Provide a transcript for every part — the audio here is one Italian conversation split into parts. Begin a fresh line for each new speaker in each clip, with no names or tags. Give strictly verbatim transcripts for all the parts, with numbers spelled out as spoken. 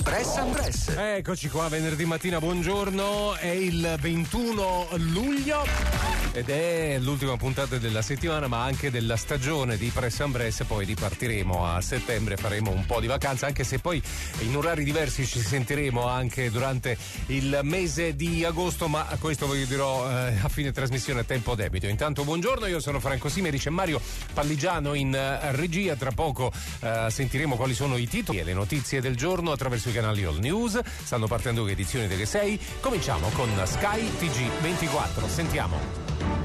Press and Press.
Eccoci qua, venerdì mattina, buongiorno, è il ventuno luglio ed è l'ultima puntata della settimana ma anche della stagione di Press and Press. Poi ripartiremo a settembre, faremo un po' di vacanza, anche se poi in orari diversi ci sentiremo anche durante il mese di agosto, ma questo ve lo dirò eh, a fine trasmissione a tempo debito. Intanto buongiorno, io sono Franco Simeri, c'è Mario Palligiano in uh, regia. Tra poco uh, sentiremo quali sono i titoli e le notizie del giorno attraverso i canali All News. Stanno partendo le edizioni delle sei. Cominciamo con Sky T G ventiquattro. Sentiamo.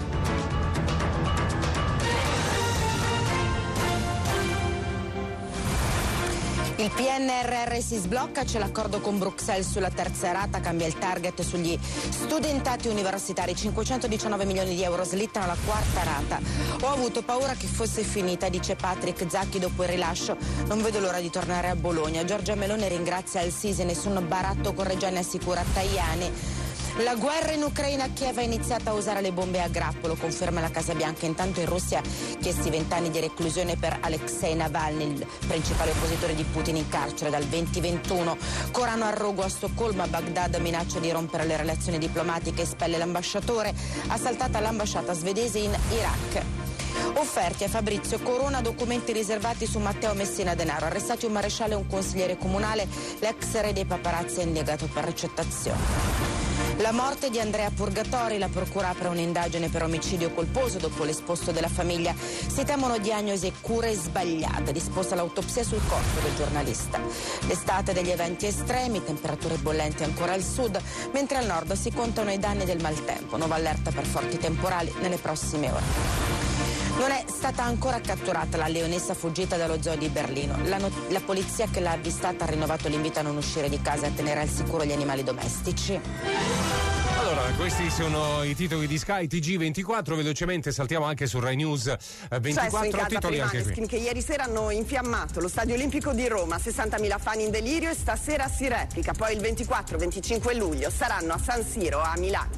Il P N R R si sblocca, c'è l'accordo con Bruxelles sulla terza rata, cambia il target sugli studentati universitari, cinquecentodiciannove milioni di euro slittano la quarta rata. Ho avuto paura che fosse finita, dice Patrick Zacchi dopo il rilascio, non vedo l'ora di tornare a Bologna. Giorgia Meloni ringrazia Al-Sisi, nessun baratto con Reggiani, assicura Tajani. La guerra in Ucraina, Kiev ha iniziato a usare le bombe a grappolo, conferma la Casa Bianca. Intanto in Russia chiesti vent'anni di reclusione per Alexei Navalny, il principale oppositore di Putin, in carcere dal duemilaventuno. Corano al rogo a Stoccolma, Baghdad minaccia di rompere le relazioni diplomatiche, espelle l'ambasciatore, assaltata l'ambasciata svedese in Iraq. Offerti a Fabrizio Corona, documenti riservati su Matteo Messina Denaro, arrestati un maresciallo e un consigliere comunale, l'ex re dei paparazzi è indagato per ricettazione. La morte di Andrea Purgatori, la procura apre un'indagine per omicidio colposo dopo l'esposto della famiglia. Si temono diagnosi e cure sbagliate, disposta l'autopsia sul corpo del giornalista. L'estate degli eventi estremi, temperature bollenti ancora al sud, mentre al nord si contano i danni del maltempo, nuova allerta per forti temporali nelle prossime ore. Non è stata ancora catturata la leonessa fuggita dallo zoo di Berlino. La, no- la polizia che l'ha avvistata ha rinnovato l'invito a non uscire di casa e a tenere al sicuro gli animali domestici.
Allora, questi sono i titoli di Sky T G ventiquattro, velocemente saltiamo anche su Rai News ventiquattro,
cioè,
titoli anche qui.
Che ieri sera hanno infiammato lo Stadio Olimpico di Roma, sessantamila fan in delirio e stasera si replica, poi il ventiquattro venticinque luglio saranno a San Siro a Milano.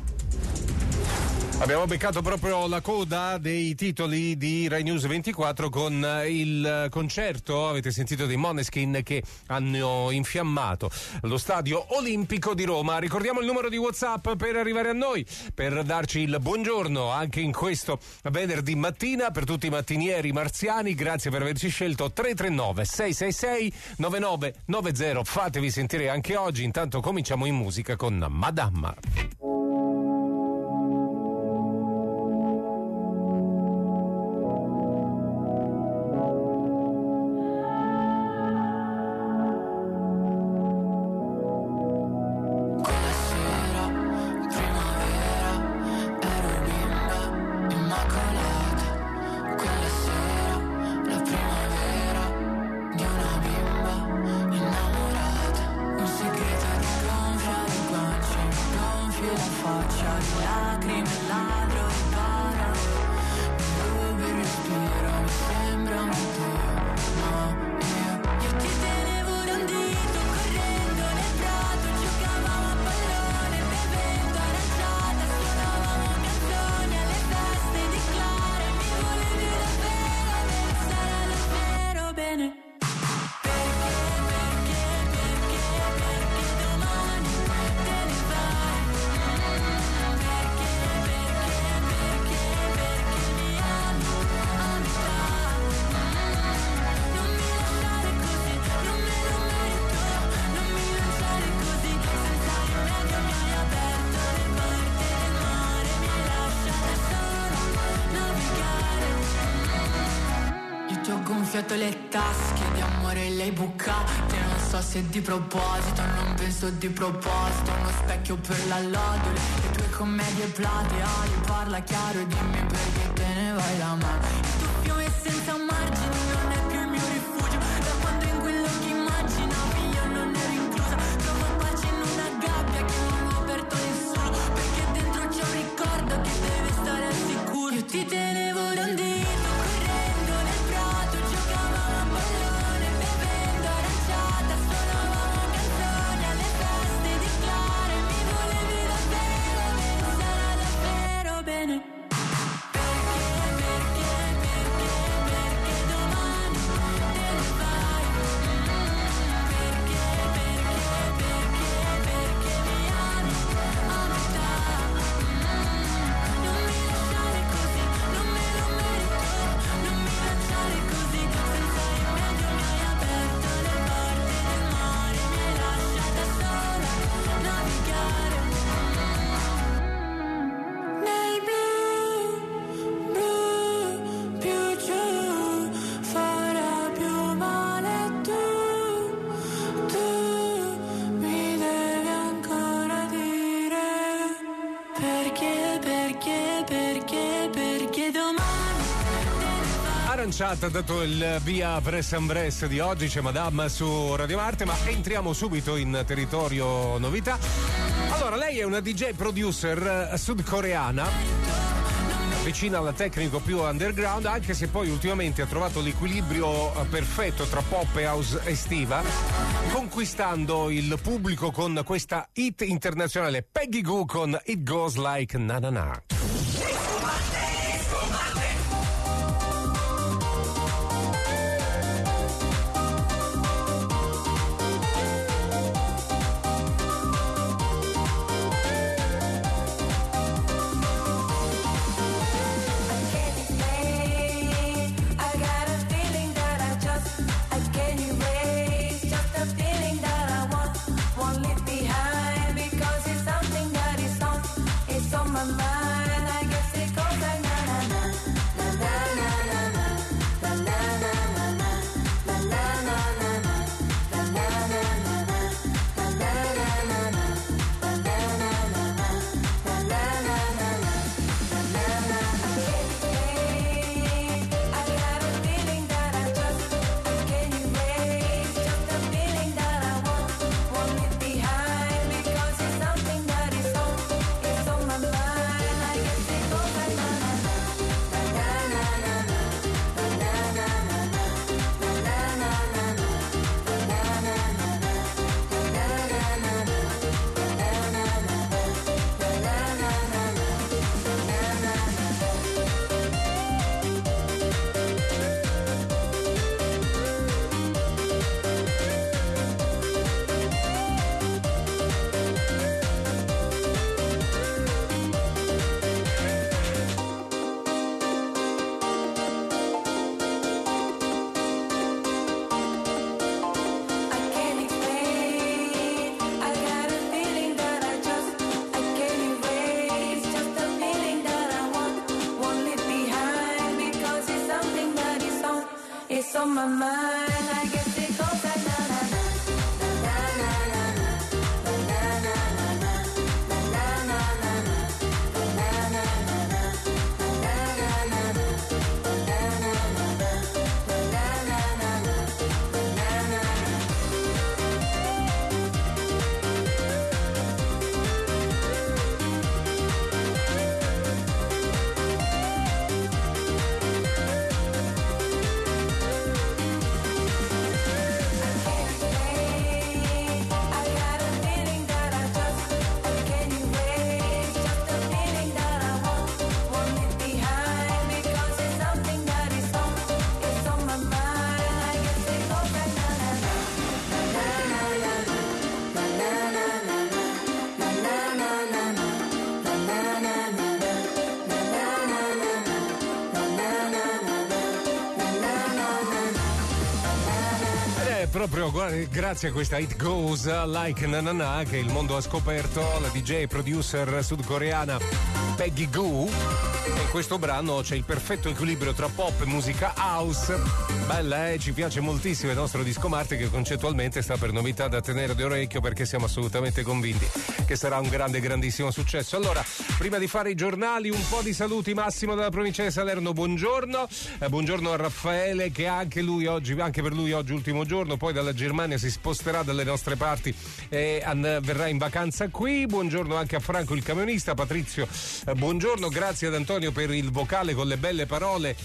Abbiamo beccato proprio la coda dei titoli di Rai News ventiquattro con il concerto, avete sentito, dei Måneskin che hanno infiammato lo Stadio Olimpico di Roma. Ricordiamo il numero di WhatsApp per arrivare a noi, per darci il buongiorno anche in questo venerdì mattina per tutti i mattinieri marziani. Grazie per averci scelto. Tre tre nove sei sei sei nove nove nove zero. Fatevi sentire anche oggi. Intanto cominciamo in musica con Madama.
Le tasche di amore le hai bucate, non so se di proposito, non penso di proposito. Uno specchio per la lodole, le tue commedie plateali. Parla chiaro e dimmi perché te ne vai la mano. Il tuo fiume senza margini non è più il mio rifugio. Da quando in quello che immaginavi io non ero inclusa. Trovo pace in una gabbia che non ho aperto nessuno, perché dentro c'è un ricordo che deve stare al sicuro. Io ti tenevo da un dito, correndo nel prato, giocavamo a pallone, bevendo aranciata, suonavamo canzoni alle feste di Clara e mi volevi davvero bene, sarà davvero bene. Perché, perché,
lanciata, dato il via Press and Press di oggi, c'è Madame su Radio Marte, ma entriamo subito in territorio novità. Allora, lei è una D J producer sudcoreana, vicina alla tecnico più underground, anche se poi ultimamente ha trovato l'equilibrio perfetto tra pop e house estiva, conquistando il pubblico con questa hit internazionale, Peggy Gou con It Goes Like Na Na Na. Proprio grazie a questa It Goes Like Na Na Na che il mondo ha scoperto la D J producer sudcoreana Peggy Gou. In questo brano c'è il perfetto equilibrio tra pop e musica house. Bella, eh? Ci piace moltissimo il nostro disco Marte, che concettualmente sta per novità da tenere d'orecchio, perché siamo assolutamente convinti che sarà un grande, grandissimo successo. Allora, prima di fare i giornali, un po' di saluti. Massimo dalla provincia di Salerno, buongiorno. Eh, buongiorno a Raffaele, che anche lui oggi, anche per lui oggi ultimo giorno, poi dalla Germania si sposterà dalle nostre parti e and- verrà in vacanza qui. Buongiorno anche a Franco il camionista. Patrizio, eh, buongiorno, grazie ad Antonio per il vocale con le belle parole.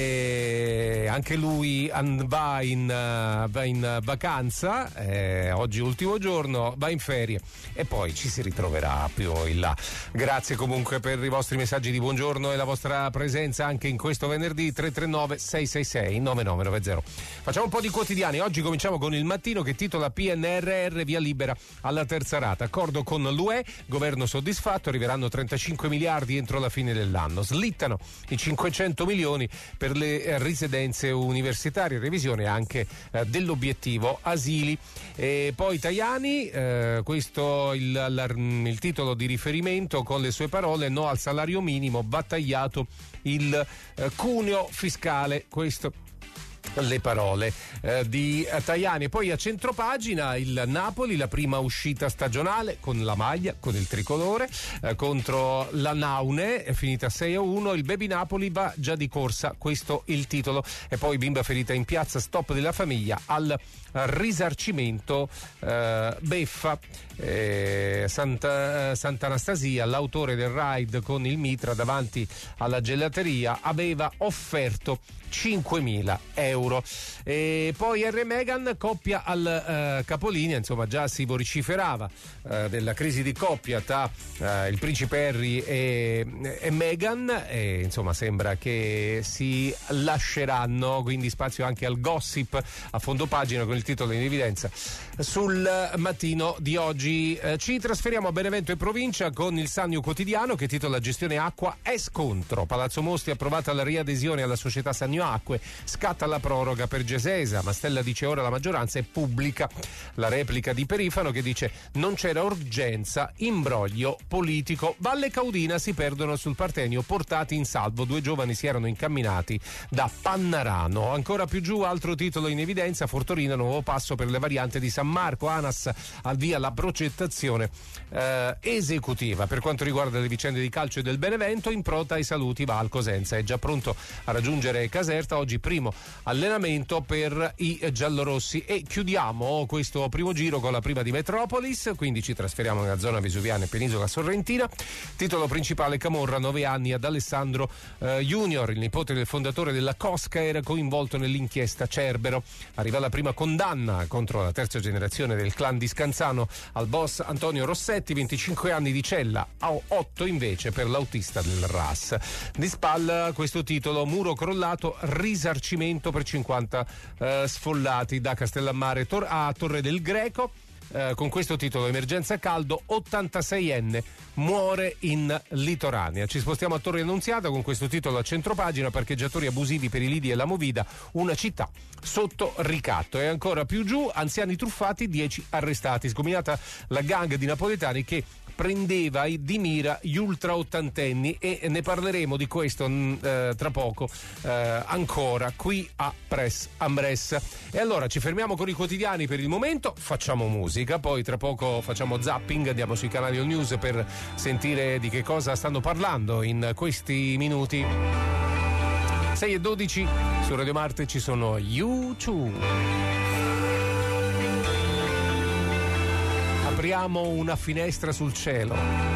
E anche lui and- va, in, uh, va in vacanza, eh, oggi ultimo giorno, va in ferie e poi ci si ritroverà più in là. Grazie comunque per i vostri messaggi di buongiorno e la vostra presenza anche in questo venerdì. Tre tre nove sei sei sei nove nove nove zero. Facciamo un po' di quotidiani. Oggi cominciamo con Il Mattino, che titola P N R R via libera alla terza rata, accordo con l'U E, governo soddisfatto, arriveranno trentacinque miliardi entro la fine dell'anno, slittano i cinquecento milioni per le eh, residenze universitarie, revisione anche eh, dell'obiettivo asili. E poi Tajani, eh, questo il, la, il titolo di riferimento, con le sue parole: no al salario minimo, battagliato il eh, cuneo fiscale. Questo le parole eh, di Tajani. Poi a centropagina il Napoli, la prima uscita stagionale con la maglia, con il tricolore eh, contro la Naune, è finita sei a uno. Il Baby Napoli va già di corsa, questo il titolo. E poi bimba ferita in piazza, stop della famiglia al risarcimento eh, beffa. eh, Santa, Sant'Anastasia, l'autore del raid con il mitra davanti alla gelateria, aveva offerto cinquemila euro. E poi R. Meghan, coppia al eh, capolinea, insomma già si vociferava eh, della crisi di coppia tra eh, il principe Harry e, e Meghan, e insomma sembra che si lasceranno, quindi spazio anche al gossip a fondo pagina con il titolo in evidenza sul mattino di oggi. Eh, ci trasferiamo a Benevento e provincia con il Sannio Quotidiano che titola Gestione acqua è scontro. Palazzo Mostri approvata la riadesione alla società Sannio Acque, scatta la proroga per Gesesa. Mastella dice ora la maggioranza è pubblica. La replica di Perifano che dice non c'era urgenza, imbroglio politico. Valle Caudina si perdono sul Partenio, portati in salvo. Due giovani si erano incamminati da Pannarano. Ancora più giù, altro titolo in evidenza, Fortorina, nuovo passo per le varianti di San Marco. ANAS al via la progettazione eh, esecutiva. Per quanto riguarda le vicende di calcio e del Benevento, in prota ai saluti va al Cosenza, è già pronto a raggiungere Caserta, oggi primo allenamento per i giallorossi. E chiudiamo questo primo giro con la prima di Metropolis, quindi ci trasferiamo nella zona vesuviana e penisola sorrentina. Titolo principale: Camorra, nove anni ad Alessandro eh, Junior, il nipote del fondatore della Cosca, era coinvolto nell'inchiesta Cerbero. Arriva la prima condanna contro la terza generazione del clan di Scanzano al boss Antonio Rossetti, venticinque anni di cella, a otto invece per l'autista del R A S. Di spalla questo titolo: muro crollato, risarcimento per cinquanta eh, sfollati. Da Castellammare tor- a Torre del Greco, eh, con questo titolo emergenza caldo, ottantaseienne muore in litoranea. Ci spostiamo a Torre Annunziata con questo titolo a centropagina: parcheggiatori abusivi per i lidi e la Movida, una città sotto ricatto. E ancora più giù, anziani truffati, dieci arrestati. Sgominata la gang di napoletani che prendeva di mira gli ultra ottantenni, e ne parleremo di questo eh, tra poco eh, ancora qui a Press Ambress. E allora ci fermiamo con i quotidiani per il momento, facciamo musica, poi tra poco facciamo zapping, andiamo sui canali All News per sentire di che cosa stanno parlando in questi minuti. sei e dodici su Radio Marte ci sono U due. Apriamo una finestra sul cielo.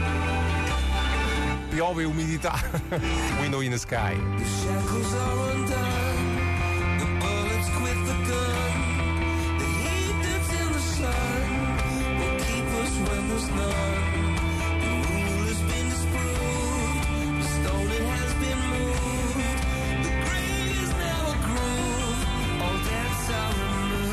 Piove umidità. Window in the sky. The shackles are undone. The bullets quit the gun. The heat that's in the sun will keep us when there's none. The rule has been disproved. The stone it has been moved. The grave is now a groove. All debts are removed.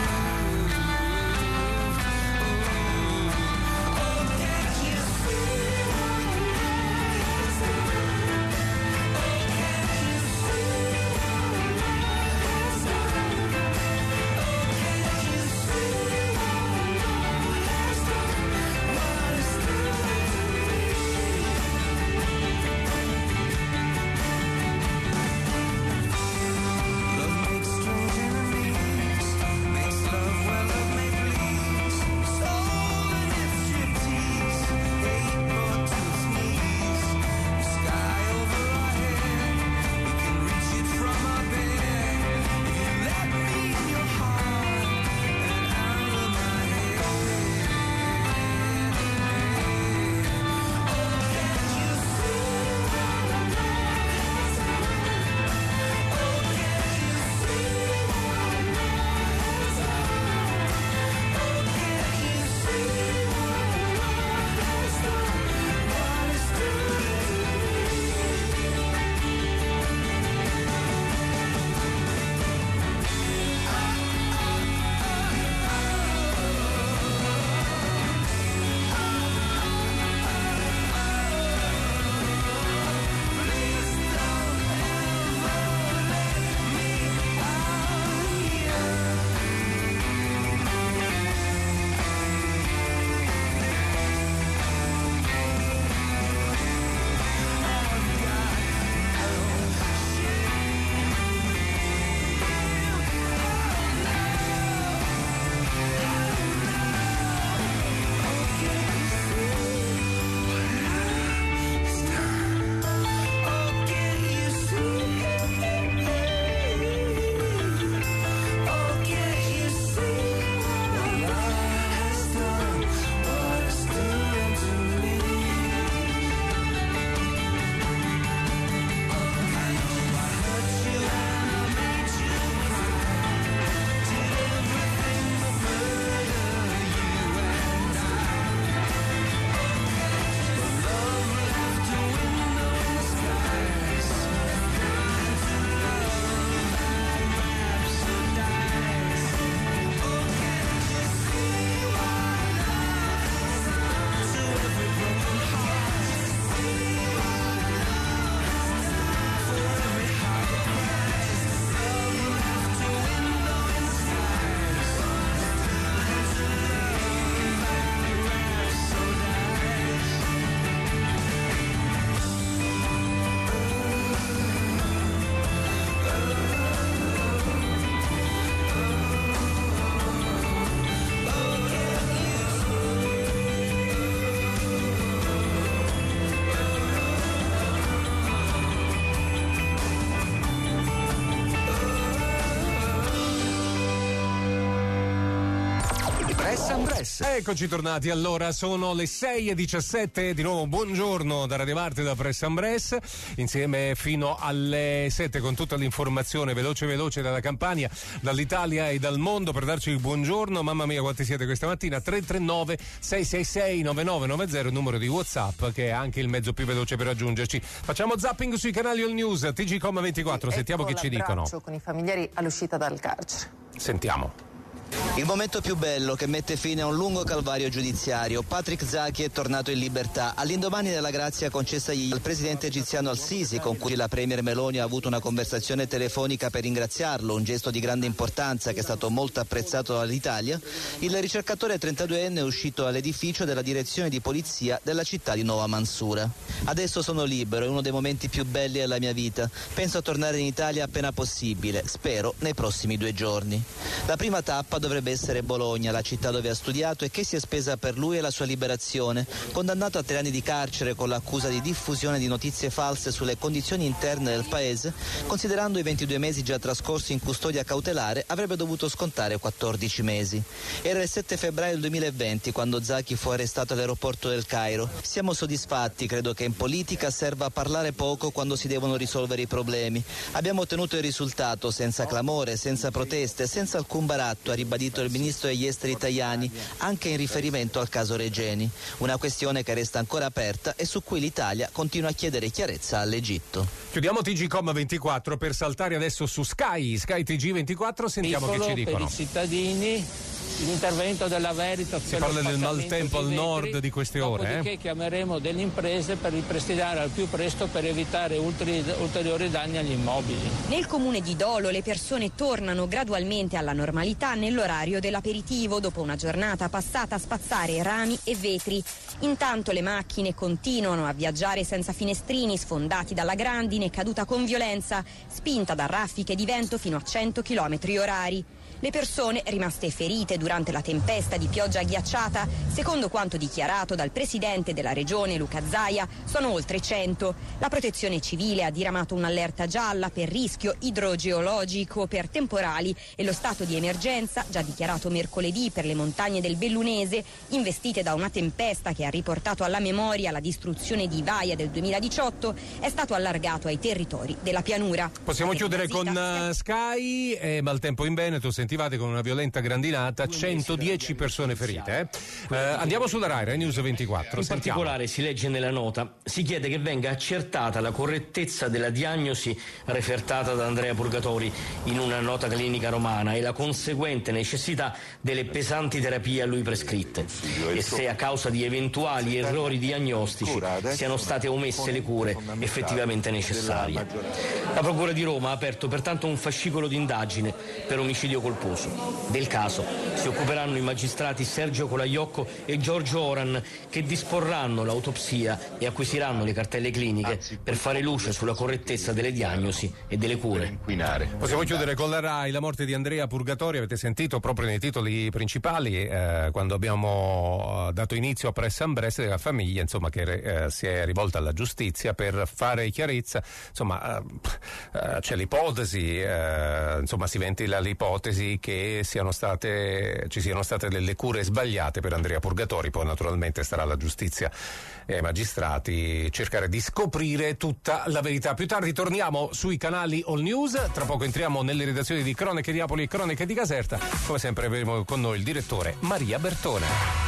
Espress.
Eccoci tornati, allora sono le sei e diciassette, di nuovo buongiorno da Radio Marti, da Press Ambress, insieme fino alle sette con tutta l'informazione veloce veloce dalla Campania, dall'Italia e dal mondo, per darci il buongiorno. Mamma mia quanti siete questa mattina. Tre tre nove sei sei sei nove nove nove zero, il numero di WhatsApp, che è anche il mezzo più veloce per raggiungerci. Facciamo zapping sui canali All News, T G Com ventiquattro, sì, sentiamo che ci dicono.
Con i familiari all'uscita dal carcere.
Sentiamo.
Il momento più bello che mette fine a un lungo calvario giudiziario. Patrick Zaki è tornato in libertà all'indomani della grazia concessagli dal presidente egiziano Al-Sisi, con cui la premier Meloni ha avuto una conversazione telefonica per ringraziarlo, un gesto di grande importanza che è stato molto apprezzato dall'Italia. Il ricercatore trentaduenne è uscito all'edificio della direzione di polizia della città di Nova Mansura. Adesso sono libero, è uno dei momenti più belli della mia vita. Penso a tornare in Italia appena possibile, spero nei prossimi due giorni. La prima tappa dovrebbe essere Bologna, la città dove ha studiato e che si è spesa per lui e la sua liberazione. Condannato a tre anni di carcere con l'accusa di diffusione di notizie false sulle condizioni interne del paese, considerando i ventidue mesi già trascorsi in custodia cautelare, avrebbe dovuto scontare quattordici mesi. Era il sette febbraio del duemilaventi quando Zaki fu arrestato all'aeroporto del Cairo. Siamo soddisfatti, credo che in politica serva parlare poco quando si devono risolvere i problemi. Abbiamo ottenuto il risultato senza clamore, senza proteste, senza alcun baratto, ha ribadito il ministro degli esteri Tajani, anche in riferimento al caso Regeni, una questione che resta ancora aperta e su cui l'Italia continua a chiedere chiarezza all'Egitto.
Chiudiamo T G Com ventiquattro per saltare adesso su Sky, Sky T G ventiquattro, sentiamo
Piccolo
che ci dicono.
Per i cittadini, l'intervento della Veritas.
Si parla del maltempo al nord di queste ore.
Dopodiché
eh?
chiameremo delle imprese per ripristinare al più presto per evitare ulteri, ulteriori danni agli immobili.
Nel comune di Dolo le persone tornano gradualmente alla normalità nell'orario dell'aperitivo dopo una giornata passata a spazzare rami e vetri. Intanto le macchine continuano a viaggiare senza finestrini, sfondati dalla grandine caduta con violenza, spinta da raffiche di vento fino a cento chilometri orari. Le persone rimaste ferite durante la tempesta di pioggia ghiacciata, secondo quanto dichiarato dal presidente della regione Luca Zaia, sono oltre cento. La protezione civile ha diramato un'allerta gialla per rischio idrogeologico per temporali e lo stato di emergenza, già dichiarato mercoledì per le montagne del Bellunese, investite da una tempesta che ha riportato alla memoria la distruzione di Vaia del duemiladiciotto, è stato allargato ai territori della pianura.
Possiamo chiudere con uh, Sky e maltempo in Veneto. Sentivate con una violenta grandinata, centodieci persone ferite. Eh? Eh, andiamo sulla Rai, Rai News ventiquattro.
In
Sentiamo.
particolare si legge nella nota, si chiede che venga accertata la correttezza della diagnosi refertata da Andrea Purgatori in una nota clinica romana e la conseguente necessità delle pesanti terapie a lui prescritte e se a causa di eventuali errori diagnostici siano state omesse le cure effettivamente necessarie. La Procura di Roma ha aperto pertanto un fascicolo d'indagine per omicidio colposo. Del caso si occuperanno i magistrati Sergio Colaiocco e Giorgio Oran, che disporranno l'autopsia e acquisiranno le cartelle cliniche per fare luce sulla correttezza delle diagnosi e delle cure.
Possiamo chiudere con la Rai, la morte di Andrea Purgatori, avete sentito proprio nei titoli principali eh, quando abbiamo dato inizio a Press Ambress, della famiglia insomma che eh, si è rivolta alla giustizia per fare chiarezza, insomma eh, eh, c'è l'ipotesi, eh, insomma si ventila l'ipotesi che siano state ci siano state delle cure sbagliate per Andrea Purgatori, poi naturalmente starà alla giustizia e ai magistrati cercare di scoprire tutta la verità. Più tardi torniamo sui canali All News, tra poco entriamo nelle redazioni di Cronache di Napoli e Cronache di Caserta, come sempre avremo con noi il direttore Maria Bertone.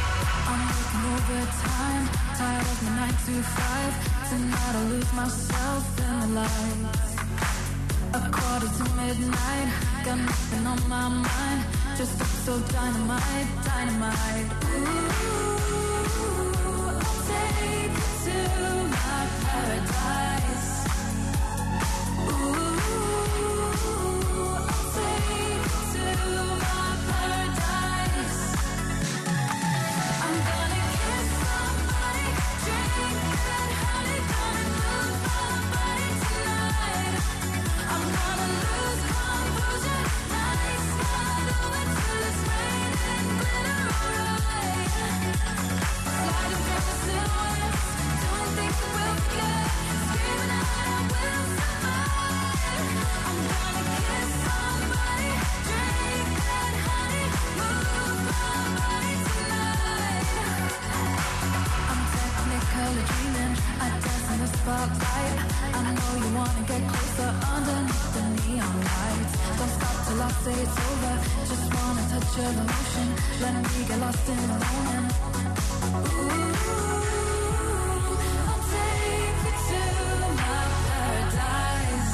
A quarter to midnight, got nothing on my mind, just so dynamite, dynamite. Ooh, I'll take you to my paradise. Ooh, I'll take you to my paradise. I'm gonna kiss somebody, drink that honey, gonna move my body tonight. I'm gonna lose composure, nice smile, do it till it's raining glitter, alright. I dance in the spotlight. I know you wanna get closer underneath the neon lights. Don't stop till I say it's over. Just wanna touch your emotion. Let me get lost in the moment. Ooh, I'll take you to my paradise.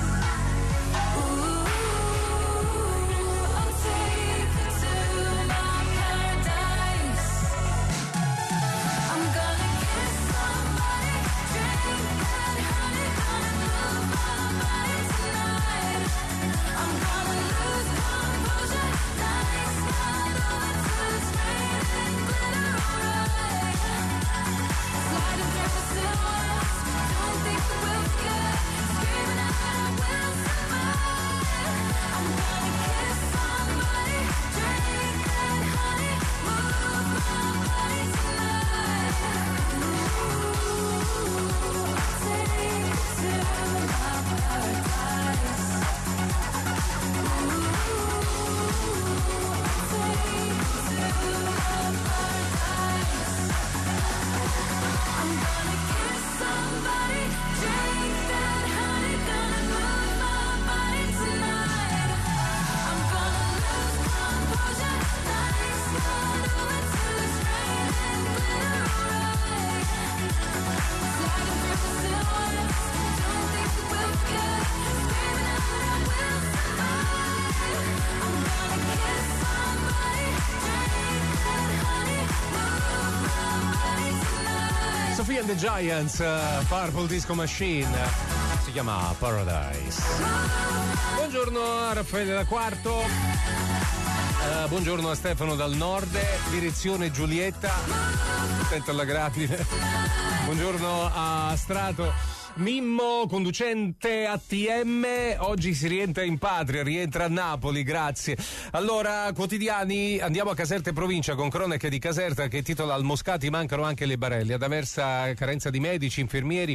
Ooh, I'll take you to my paradise. I'm gonna kiss somebody, drink that honey, gonna move my body tonight. I'm gonna lose composure, night sky over till it's raining glitter, alright. Sliding through the silhouettes, don't think that we'll forget. Screaming out, I will survive. I'm gonna kiss somebody, drink that honey, move my body tonight. Ooh, I'll take you to my paradise. Ooh, I'll take you to my paradise. I'm gonna kiss somebody, drink that honey, gonna move my body tonight. I'm gonna lose composure, night sky over till it's raining glitter, alright. Sliding through the silhouettes, don't think that we'll forget. Screaming out, I will survive. I'm gonna kiss somebody, drink that honey, move my body tonight.
Sofia and the Giants, uh, Purple Disco Machine, si chiama Paradise. Buongiorno a Raffaele da Quarto, uh, buongiorno a Stefano dal Nord, direzione Giulietta, attento alla grandine. Buongiorno a Strato. Mimmo, conducente A T M, oggi si rientra in patria, rientra a Napoli, grazie. Allora, quotidiani, andiamo a Caserta e provincia con cronache di Caserta che titola "Al Moscati mancano anche le barelle, ad Aversa carenza di medici, infermieri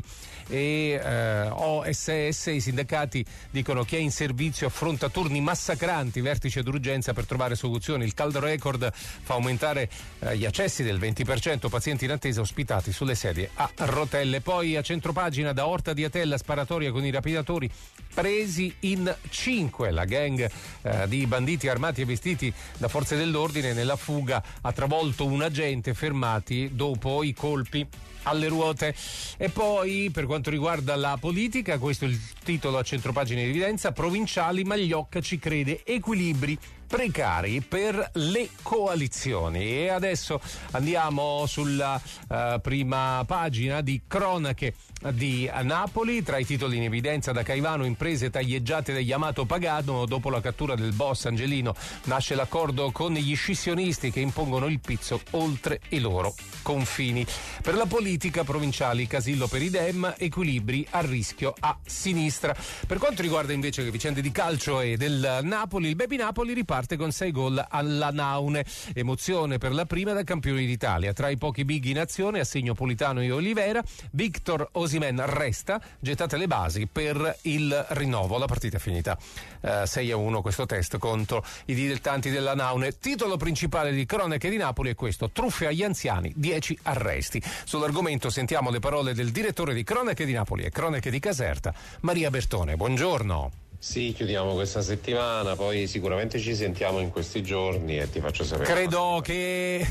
e eh, O S S, i sindacati dicono chi è in servizio affronta turni massacranti, vertice d'urgenza per trovare soluzioni, il caldo record fa aumentare eh, gli accessi del venti per cento, pazienti in attesa ospitati sulle sedie a rotelle". Poi a centropagina da Orta di Atella, sparatoria con i rapidatori presi in cinque. La gang eh, di banditi armati e vestiti da forze dell'ordine nella fuga ha travolto un agente, fermati dopo i colpi alle ruote. E poi per quanto riguarda la politica, questo è il titolo a centropagina di evidenza: provinciali, Magliocca ci crede, equilibri precari per le coalizioni. E adesso andiamo sulla uh, prima pagina di cronache di Napoli. Tra i titoli in evidenza da Caivano, imprese taglieggiate da Yamato Pagano, dopo la cattura del boss Angelino nasce l'accordo con gli scissionisti che impongono il pizzo oltre i loro confini. Per la politica, provinciali, Casillo per i Dem, equilibri a rischio a sinistra. Per quanto riguarda invece le vicende di calcio e del Napoli, il Baby Napoli riparte con sei gol alla Naune, emozione per la prima da campioni d'Italia. Tra i pochi big in azione, assegno Politano e Olivera, Victor Osimhen resta, gettate le basi per il rinnovo. La partita è finita uh, sei a uno questo test contro i dilettanti della Naune. Titolo principale di cronache di Napoli è questo: truffe agli anziani, dieci arresti. Sull'argomento sentiamo le parole del direttore di cronache di Napoli e cronache di Caserta, Maria Bertone. Buongiorno.
Sì, chiudiamo questa settimana, poi sicuramente ci sentiamo in questi giorni e ti faccio sapere.
Credo che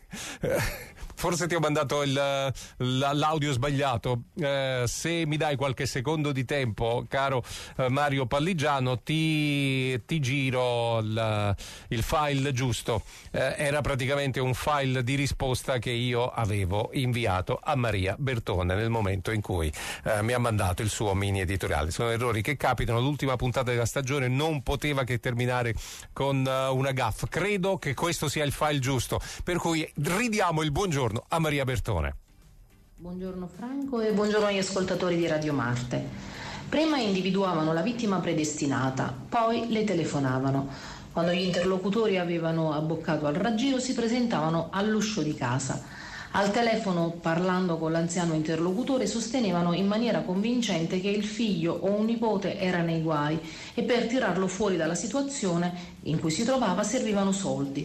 forse ti ho mandato il, l'audio sbagliato. Eh, se mi dai qualche secondo di tempo, caro eh, Mario Palligiano, ti, ti giro il, il file giusto. Eh, era praticamente un file di risposta che io avevo inviato a Maria Bertone nel momento in cui eh, mi ha mandato il suo mini editoriale. Sono errori che capitano. L'ultima puntata della stagione non poteva che terminare con uh, una gaffe. Credo che questo sia il file giusto, per cui ridiamo il buongiorno a Maria Bertone.
Buongiorno Franco e buongiorno agli ascoltatori di Radio Marte. Prima individuavano la vittima predestinata, poi le telefonavano. Quando gli interlocutori avevano abboccato al raggiro si presentavano all'uscio di casa. Al telefono, parlando con l'anziano interlocutore, sostenevano in maniera convincente che il figlio o un nipote era nei guai e per tirarlo fuori dalla situazione in cui si trovava servivano soldi.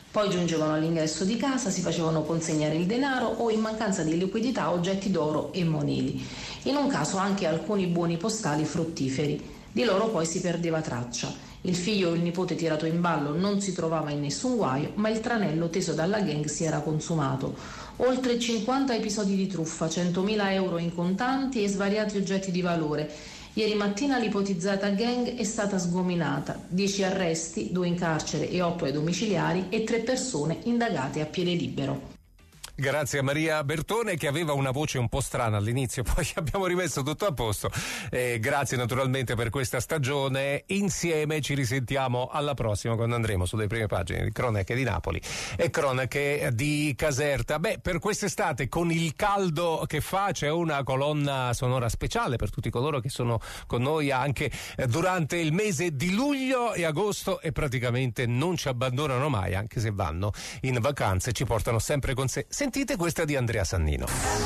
Poi giungevano all'ingresso di casa, si facevano consegnare il denaro o, in mancanza di liquidità, oggetti d'oro e monili. In un caso anche alcuni buoni postali fruttiferi. Di loro poi si perdeva traccia. Il figlio o il nipote tirato in ballo non si trovava in nessun guaio, ma il tranello teso dalla gang si era consumato. Oltre cinquanta episodi di truffa, centomila euro in contanti e svariati oggetti di valore. Ieri mattina l'ipotizzata gang è stata sgominata. dieci arresti, due in carcere e otto ai domiciliari e tre persone indagate a piede libero.
Grazie a Maria Bertone, che aveva una voce un po' strana all'inizio, poi abbiamo rimesso tutto a posto. Eh, grazie naturalmente per questa stagione. Insieme ci risentiamo alla prossima, quando andremo sulle prime pagine di Cronache di Napoli e Cronache di Caserta. Beh, per quest'estate, con il caldo che fa, c'è una colonna sonora speciale per tutti coloro che sono con noi anche durante il mese di luglio e agosto e praticamente non ci abbandonano mai, anche se vanno in vacanze, ci portano sempre con sé. Sentite questa di Andrea Sannino.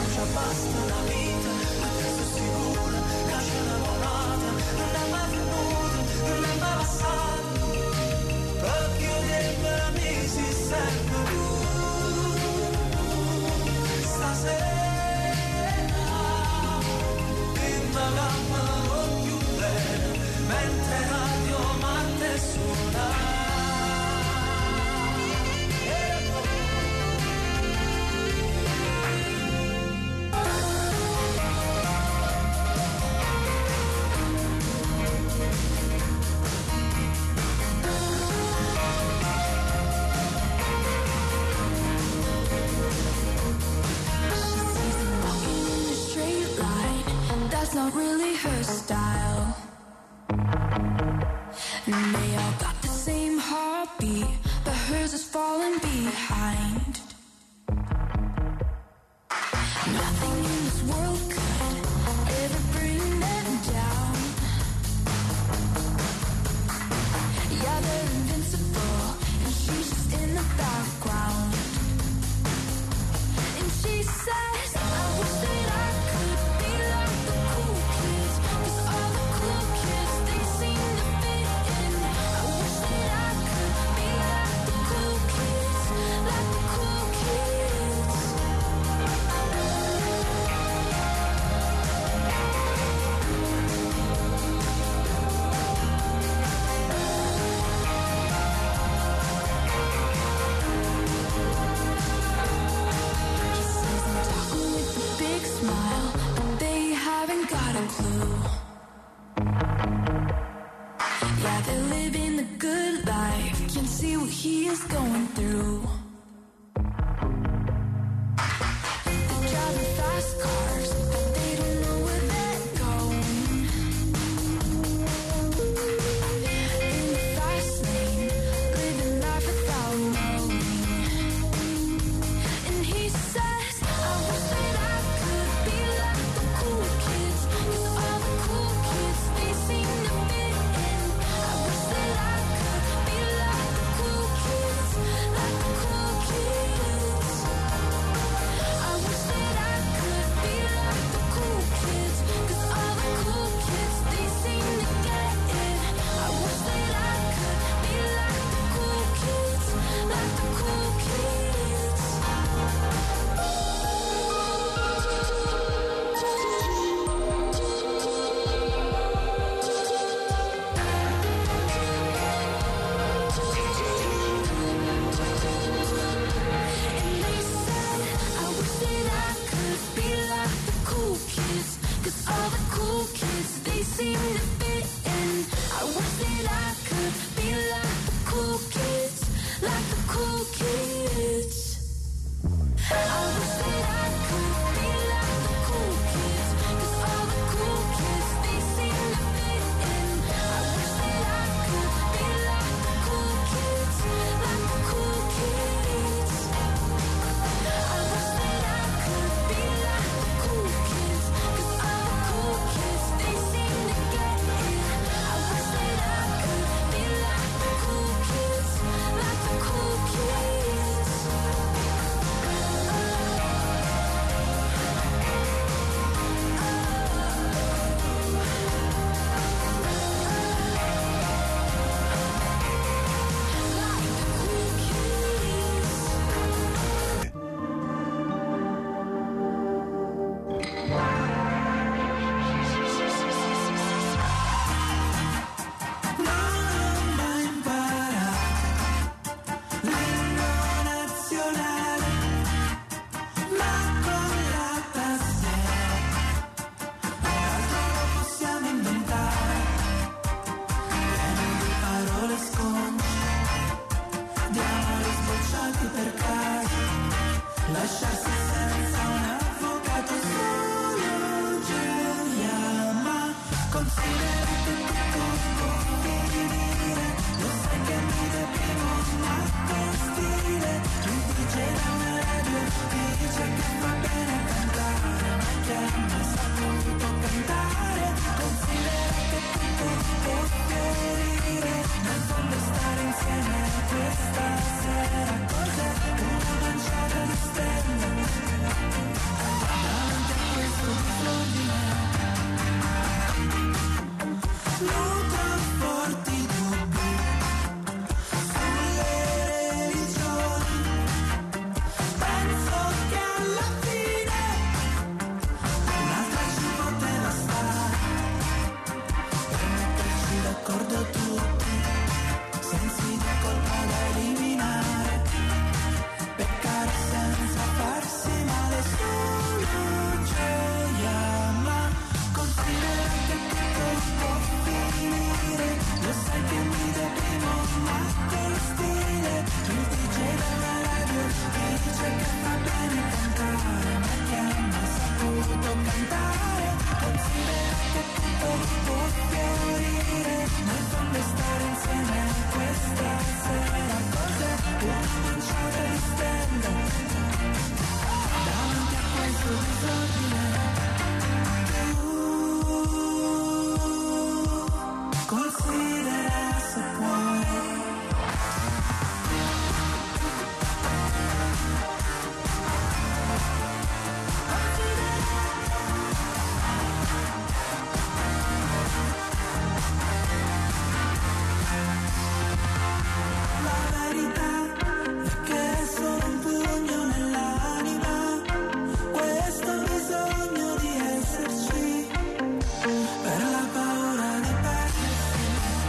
Not really her style. And they all got the same heartbeat, but hers is falling behind. Nothing in this world could ever bring them down. Yeah, they're invincible, and she's just in the background. And she says, I wish that I could be like the cool kids, 'cause all the cool kids, they seem to fit in. I wish that I could be like the cool kids, like the cool kids. She says I'm talking with a big smile, but they haven't got a clue. Yeah, they're living the good life, can't see what he is going through. They're driving fast cars, but they don't know where they're going. In the fast lane, living life without knowing. And he says, I wish that I could be like the cool kids, 'cause all the cool kids, they seem to fit in. I wish that I could be like the cool kids, like the cool
lasciarsi senza un avvocato, solo gioia, ma considera che tutto può finire, lo sai che mi deprimo ma con stile, il D J da una radio mi dice che va bene cantare, ma che mai saputo cantare, considera che tutto può fiorire, nel fondo stare insieme questa sera, cos'è una manciata di stelle, davanti a questo disordine, nutro forti dubbi sulle religioni, penso che alla fine un'altra ci poteva stare, per metterci d'accordo tutti, sensi di colpa da eliminare, peccare senza farsi male, solo gioia, ma considera che tutto può finire, lo sai che mi deprimo ma con stile, il D J della radio mi dice che fa bene cantare, ma che ha mai saputo cantare, considera che tutto può fiorire, nel fondo stare insieme questa sera, cos'è una manciata di stelle, davanti a questo disordine, tu considera se puoi. La verità è che è solo un pugno nell'anima, questo bisogno di esserci, per la paura di perdersi,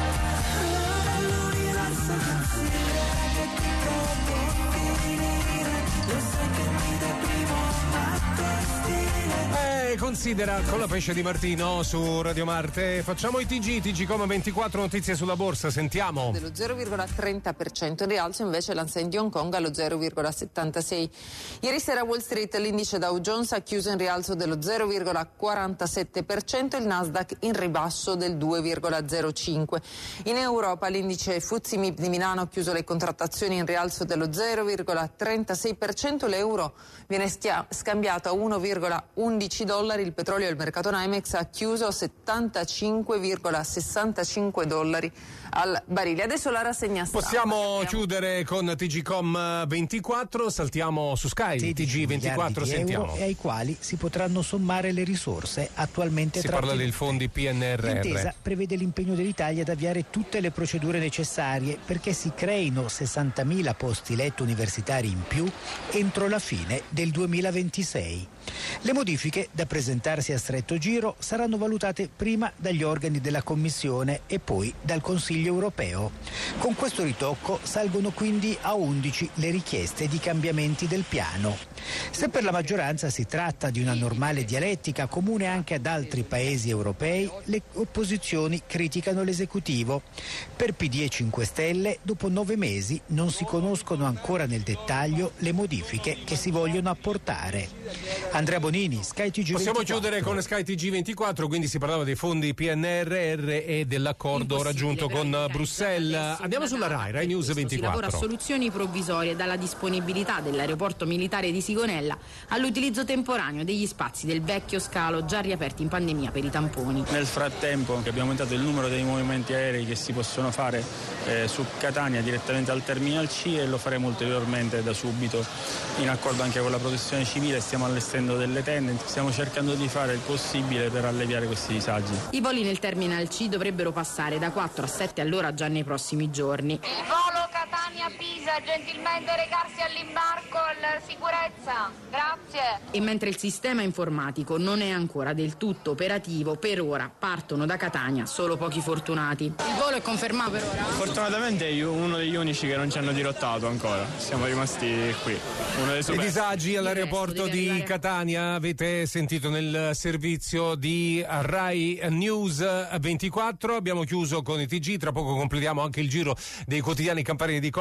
allora l'universo considera che tutto può finire, lo sai che mi deprimo ma con stile.
Eh, considera con la pesce di Martino su Radio Marte. Facciamo i T G, T G come ventiquattro, notizie sulla borsa, sentiamo.
Dello zero virgola trenta per cento, in rialzo invece l'Hang Seng di Hong Kong allo zero virgola settantasei. Ieri sera a Wall Street l'indice Dow Jones ha chiuso in rialzo dello zero virgola quarantasette per cento, il Nasdaq in ribasso del due virgola zero cinque. In Europa l'indice F T S E M I B di Milano ha chiuso le contrattazioni in rialzo dello zero virgola trentasei per cento, l'euro viene stia- scambiato a uno virgola undici dollari, il petrolio al mercato NYMEX ha chiuso a settantacinque virgola sessantacinque dollari al barile. Adesso la rassegna stampa.
Possiamo chiudere con T G Com ventiquattro, saltiamo su Sky, T G ventiquattro, sentiamo.
E ai quali si potranno sommare le risorse attualmente
si
trattenute.
parla dei fondi P N R R.
L'intesa prevede l'impegno dell'Italia ad avviare tutte le procedure necessarie perché si creino sessantamila posti letto universitari in più entro la fine del duemilaventisei. Le modifiche da presentarsi a stretto giro saranno valutate prima dagli organi della Commissione e poi dal Consiglio europeo. Con questo ritocco salgono quindi a undici le richieste di cambiamenti del piano. Se per la maggioranza si tratta di una normale dialettica comune anche ad altri paesi europei, le opposizioni criticano l'esecutivo. Per P D e cinque Stelle, dopo nove mesi, non si conoscono ancora nel dettaglio le modifiche che si vogliono apportare. Andrea Bonini, Sky T G ventiquattro.
Possiamo chiudere con Sky T G ventiquattro, quindi si parlava dei fondi P N R R e dell'accordo raggiunto con Bruxelles. Andiamo sulla Rai, Rai News ventiquattro.
Si lavora a soluzioni provvisorie, dalla disponibilità dell'aeroporto militare di Sigonella all'utilizzo temporaneo degli spazi del vecchio scalo già riaperti in pandemia per i tamponi.
Nel frattempo abbiamo aumentato il numero dei movimenti aerei che si possono fare eh, su Catania direttamente al Terminal C e lo faremo ulteriormente da subito in accordo anche con la protezione civile. Stiamo allestendo delle tende, stiamo cercando di fare il possibile per alleviare questi disagi.
I voli nel Terminal C dovrebbero passare da quattro a sette all'ora già nei prossimi giorni.
Il volo Catania-Pisa, gentilmente recarsi all'imbarco, alla sicurezza. Grazie.
E mentre il sistema informatico non è ancora del tutto operativo, per ora partono da Catania solo pochi fortunati. Il volo è confermato per ora?
Fortunatamente è uno degli unici che non ci hanno dirottato ancora. Siamo rimasti qui. Uno dei
I disagi all'aeroporto di
arrivare...
Catania avete sentito nel servizio di Rai News ventiquattro. Abbiamo chiuso con i T G, tra poco completiamo anche il giro dei quotidiani Campari di Colonna.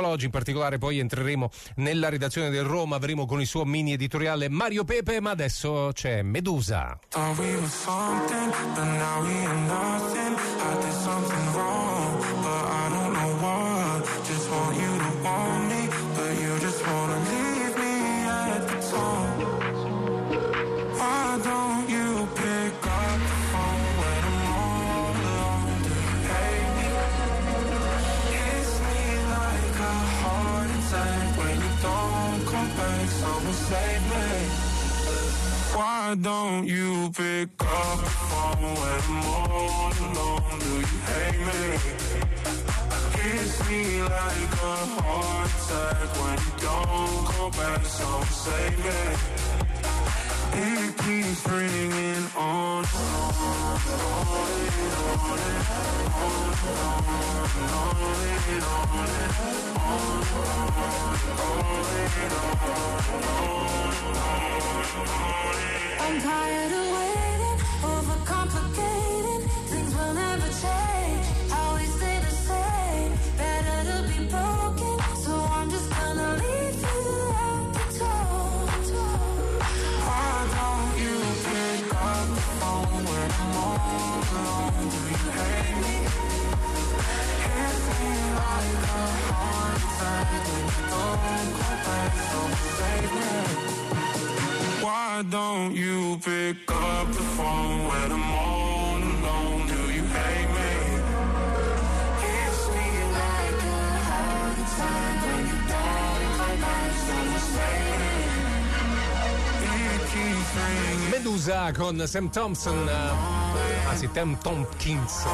Ecologi. In particolare poi entreremo nella redazione del Roma, avremo con il suo mini editoriale Mario Pepe, ma adesso c'è Medusa.
Thought we were something, but now we are nothing. I did something wrong, but I don't know what. Just want you to want me, but you just wanna leave me at the top. Why don't you pick up the phone when I'm all alone? Do you hate me? Hits me like a heart attack when you don't come back. Someone save me. Why don't you pick up the phone when I'm all alone? Do you hate me? Hits me like a heart attack when you don't come back. So save me. It keeps ringing on and on and on and on and on and on and on. I'm tired of waiting, overcomplicating. Things will never change, always stay the same. Better to be broken, so I'm just gonna leave you at the door. Why don't you pick up the phone when I'm all alone? Do you hate me? Hits me like a heart attack when you don't come back, so save me. Why don't you pick up the phone when I'm all alone? Do you hate me? Hits me like a heart attack when you don't come back, so save me. It keeps ringing.
Medusa con Sam Thompson, uh, anzi Sam Tompkins.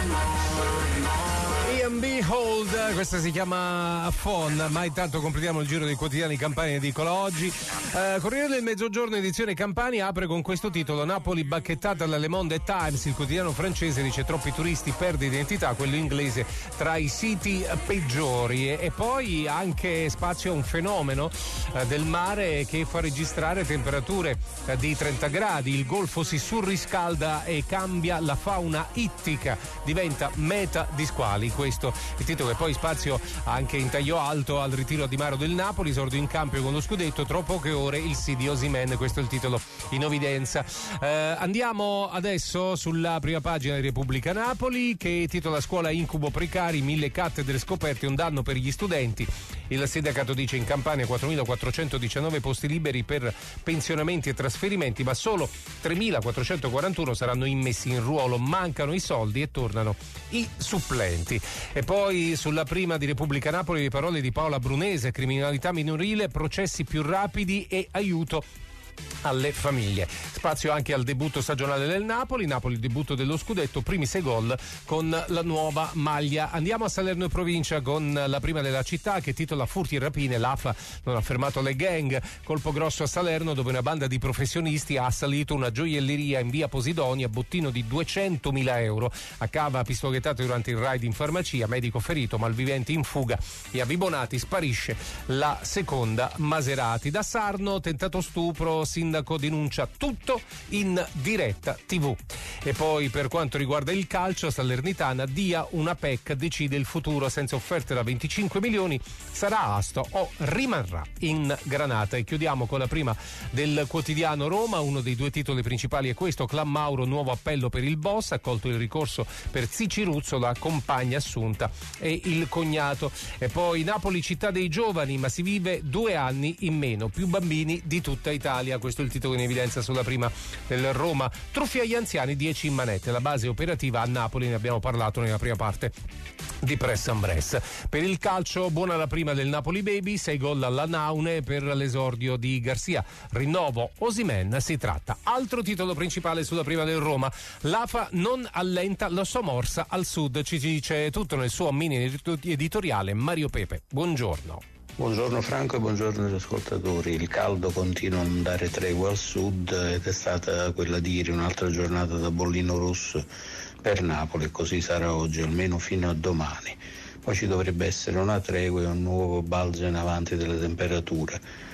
Ian Behold, questa si chiama Phone, ma intanto completiamo il giro dei quotidiani Campania Edicola oggi. Eh, Corriere del Mezzogiorno, edizione Campania, apre con questo titolo: Napoli bacchettata dalla Le Monde Times. Il quotidiano francese dice troppi turisti, perde identità, quello inglese tra i siti peggiori. E, e poi anche spazio a un fenomeno eh, del mare che fa registrare temperature eh, di trenta gradi, il golfo si surriscalda e cambia la fauna ittica, diventa meta di squali. Questo il titolo. E poi spazio anche in taglio alto al ritiro di Maro del Napoli, esordio in campo con lo scudetto, tra poche ore il sì di Osimhen, questo è il titolo in evidenza. Eh, andiamo adesso sulla prima pagina di Repubblica Napoli, che titola Scuola incubo precari, mille cattedre scoperte, un danno per gli studenti. Il sindacato dice in Campania quattromilaquattrocentodiciannove posti liberi per pensionamenti e trasferimenti, ma solo tremilaquattrocentoquarantuno saranno immessi in ruolo, mancano i soldi e tornano i supplenti. E poi sulla prima di Repubblica Napoli le parole di Paola Brunese: criminalità minorile, processi più rapidi e aiuto alle famiglie. Spazio anche al debutto stagionale del Napoli, Napoli il debutto dello scudetto, primi sei gol con la nuova maglia. Andiamo a Salerno e provincia con la prima della città, che titola Furti e rapine, l'A F A non ha fermato le gang, colpo grosso a Salerno dove una banda di professionisti ha assalito una gioielleria in via Posidonia, bottino di duecentomila euro, a cava pistolettato durante il raid in farmacia, medico ferito, malviventi in fuga e a Vibonati sparisce la seconda Maserati. Da Sarno tentato stupro, sindaco denuncia tutto in diretta tivù. E poi per quanto riguarda il calcio, Salernitana, dia una P E C, decide il futuro, senza offerte da venticinque milioni, sarà asto o rimarrà in Granata. E chiudiamo con la prima del quotidiano Roma, uno dei due titoli principali è questo: Clan Mauro, nuovo appello per il boss, accolto il ricorso per Ziciruzzo, la compagna assunta e il cognato. E poi Napoli città dei giovani, ma si vive due anni in meno, più bambini di tutta Italia. Questo è il titolo in evidenza sulla prima del Roma. Truffi agli anziani, dieci in manette, la base operativa a Napoli, ne abbiamo parlato nella prima parte di Press and Press. Per il calcio, buona la prima del Napoli Baby, sei gol alla Naune per l'esordio di Garcia, rinnovo Osimhen si tratta. Altro titolo principale sulla prima del Roma: l'A F A non allenta la sua morsa al sud, ci dice tutto nel suo mini editoriale Mario Pepe. Buongiorno.
Buongiorno Franco e buongiorno agli ascoltatori. Il caldo continua a non dare tregua al sud ed è stata quella di ieri un'altra giornata da bollino rosso per Napoli, e così sarà oggi almeno fino a domani. Poi ci dovrebbe essere una tregua e un nuovo balzo in avanti delle temperature.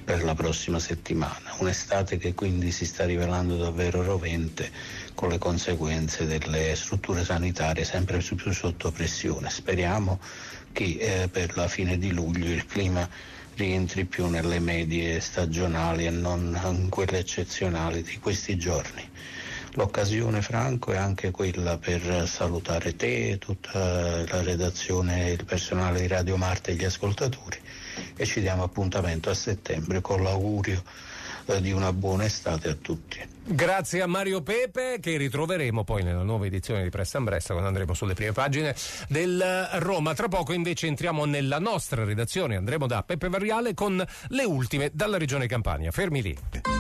per la prossima settimana. Un'estate che quindi si sta rivelando davvero rovente, con le conseguenze delle strutture sanitarie sempre più sotto pressione. Speriamo che eh, per la fine di luglio il clima rientri più nelle medie stagionali e non in quelle eccezionali di questi giorni. L'occasione, Franco, è anche quella per salutare te, tutta la redazione, il personale di Radio Marte e gli ascoltatori, e ci diamo appuntamento a settembre con l'augurio eh, di una buona estate a tutti.
Grazie a Mario Pepe, che ritroveremo poi nella nuova edizione di Pressa Ambressa, quando andremo sulle prime pagine del Roma. Tra poco invece entriamo nella nostra redazione, andremo da Peppe Variale con le ultime dalla regione Campania. Fermi lì.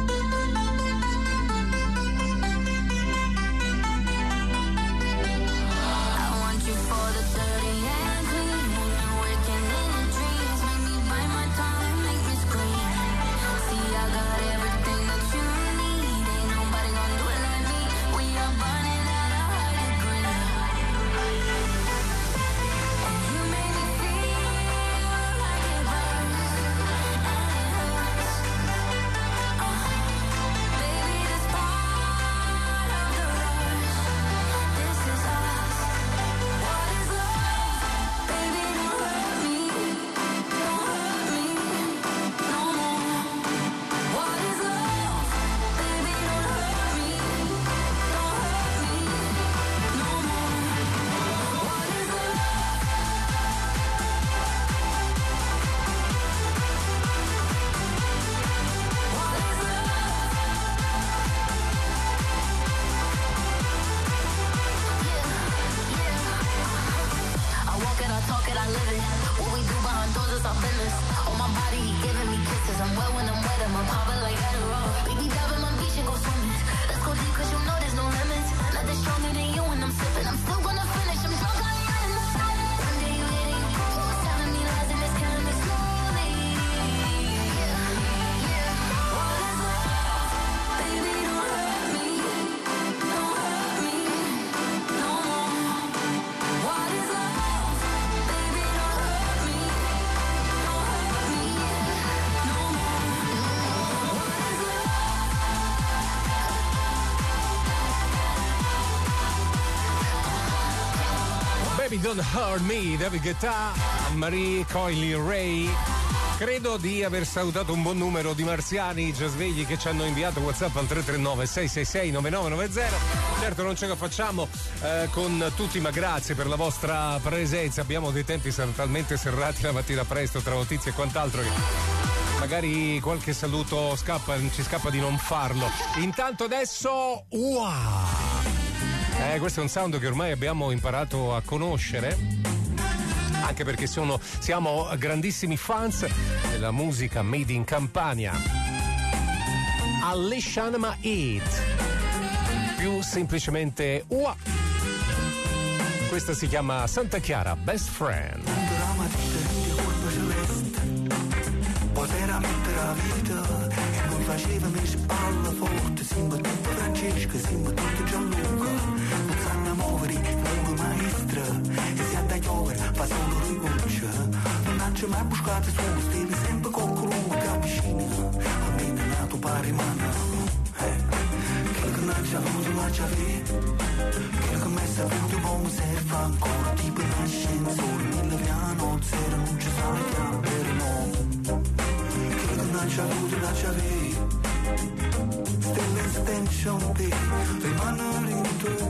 Don't Hurt Me, David Guetta, Marie Coily Ray. Credo di aver salutato un buon numero di marziani già svegli che ci hanno inviato WhatsApp al tre tre nove sei sei sei nove nove nove zero. Certo non ce la facciamo eh, con tutti, ma grazie per la vostra presenza. Abbiamo dei tempi talmente serrati la mattina presto tra notizie e quant'altro che magari qualche saluto scappa, ci scappa di non farlo. Intanto adesso wow! Eh, questo è un sound che ormai abbiamo imparato a conoscere, anche perché sono, siamo grandissimi fans della musica made in Campania. Alishanma Eat, più semplicemente U A. Questa si chiama Santa Chiara Best Friend.
Poteva mettere la vita e non faceva me spalla forte, siamo tutti Francesca, siamo tutti Gianluca, non sanno muovere, nuova maestra, e si andà a piovere, fa solo rigoccia, non c'è mai buscato su, stevi sempre con colui che avvicina, almeno è nato pari mano, eh, che che non c'è avuto la c'avere, che che mi sta avuto come serve ancora, tipo in ascensore, mille piano, zero, non ci sa chiamare, no. Non c'ha avuto la c'avevi, stelle estension te, rimanere in tuo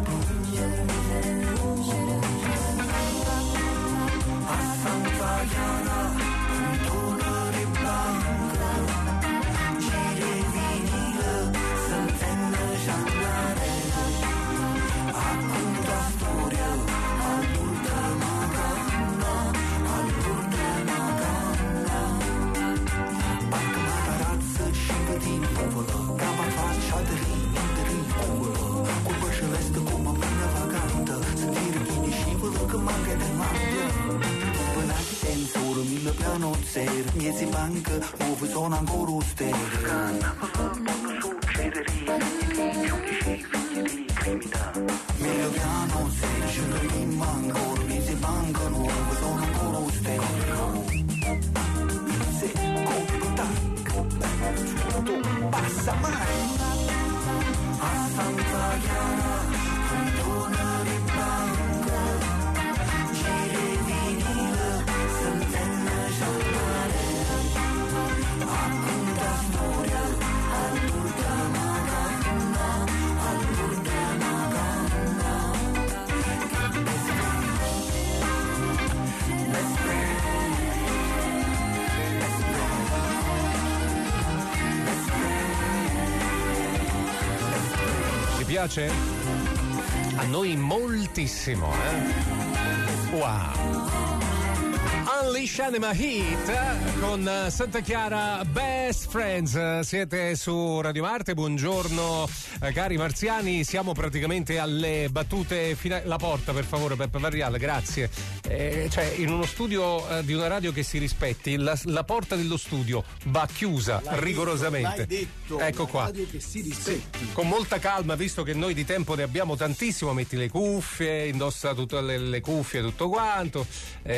a Santa Chiara, un tonere blanco, giri vinile, sentenne ciandare, racconta storia, all'ultima canna, all'ultima canna. Di nuovo, capa faccia di rincolo, colpa celeste come una vagante, sentire chi ne scivolo che manca del mare. Benati sensore, mille piano zero, miezi banca, nuove sono ancora stereo. Canna, ma non succedere, giudici, figli di criminalità. Mille piano zero, ce ne manca, miezi banca, nuove sono ancora stereo. Se, colpa, tac,
tutto passa mai. A Santa Chiara, cantona di banco, giri vinile, santenne giornale, racconta storia, all'ultima gonna, all'ultima gonna.
Ti piace? A noi moltissimo, eh? Wow! Unleash Anima Heat con Santa Chiara Best Friends. Siete su Radio Marte, buongiorno eh, cari marziani, siamo praticamente alle battute finali. La porta per favore Peppe Varriale, grazie. Eh, cioè in uno studio eh, di una radio che si rispetti, la, la porta dello studio va chiusa l'hai rigorosamente.
Detto, l'hai detto,
ecco qua.
Radio che si rispetti.
Con molta calma, visto che noi di tempo ne abbiamo tantissimo, metti le cuffie, indossa tutte le, le cuffie, tutto quanto,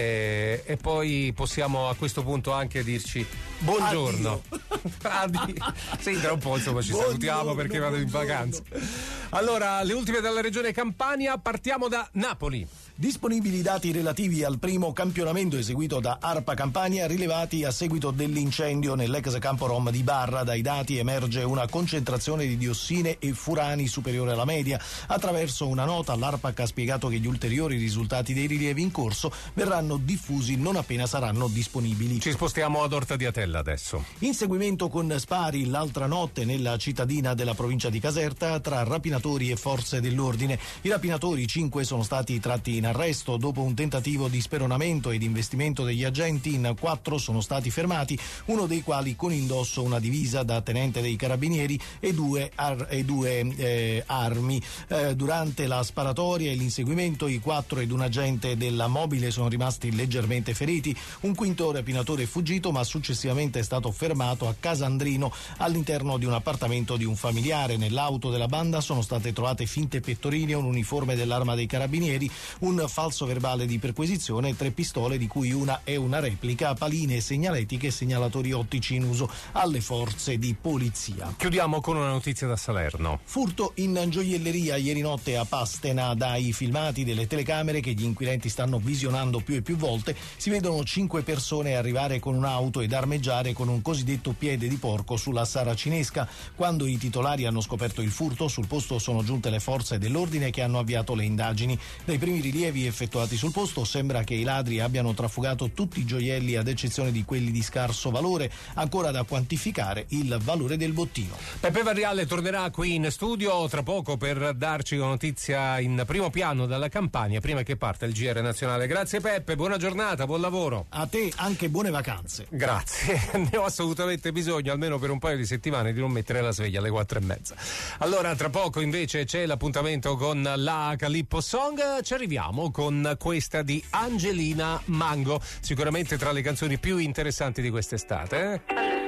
eh, e poi possiamo a questo punto anche dirci buongiorno. Addio. Addio. Sì, tra un po' insomma ci buongiorno, salutiamo perché vado in vacanza. Allora, le ultime dalla regione Campania, partiamo da Napoli.
Disponibili i dati relativi al primo campionamento eseguito da ARPA Campania, rilevati a seguito dell'incendio nell'ex campo Rom di Barra. Dai dati emerge una concentrazione di diossine e furani superiore alla media. Attraverso una nota l'ARPAC ha spiegato che gli ulteriori risultati dei rilievi in corso verranno diffusi non appena saranno disponibili.
Ci spostiamo ad Orta di Atella adesso.
Inseguimento con spari l'altra notte nella cittadina della provincia di Caserta tra rapinatori e forze dell'ordine. I rapinatori, cinque, sono stati tratti in arresto dopo un tentativo di speronamento ed investimento degli agenti. In quattro sono stati fermati, uno dei quali con indosso una divisa da tenente dei carabinieri e due, ar- e due eh, armi. Eh, durante la sparatoria e l'inseguimento i quattro ed un agente della mobile sono rimasti leggermente feriti. Un quinto rapinatore è fuggito ma successivamente è stato fermato a Casandrino all'interno di un appartamento di un familiare. Nell'auto della banda sono state trovate finte pettorine, un uniforme dell'Arma dei Carabinieri, un falso verbale di perquisizione, tre pistole di cui una è una replica, paline segnaletiche e segnalatori ottici in uso alle forze di polizia.
Chiudiamo con una notizia da Salerno.
Furto in gioielleria ieri notte a Pastena. Dai filmati delle telecamere che gli inquirenti stanno visionando più e più volte si vedono cinque persone arrivare con un'auto ed armeggiare con un cosiddetto piede di porco sulla Saracinesca. Quando i titolari hanno scoperto il furto, sul posto sono giunte le forze dell'ordine che hanno avviato le indagini. Dai primi rilievi effettuati sul posto sembra che i ladri abbiano trafugato tutti i gioielli ad eccezione di quelli di scarso valore, ancora da quantificare il valore del bottino.
Peppe Varriale tornerà qui in studio tra poco per darci una notizia in primo piano dalla Campania prima che parte il G R nazionale. Grazie Peppe, buona giornata, buon lavoro.
A te anche buone vacanze.
Grazie, ne ho assolutamente bisogno almeno per un paio di settimane di non mettere la sveglia alle quattro e mezza. Allora tra poco invece c'è l'appuntamento con la Calippo Song, ci arriviamo con questa di Angelina Mango, sicuramente tra le canzoni più interessanti di quest'estate,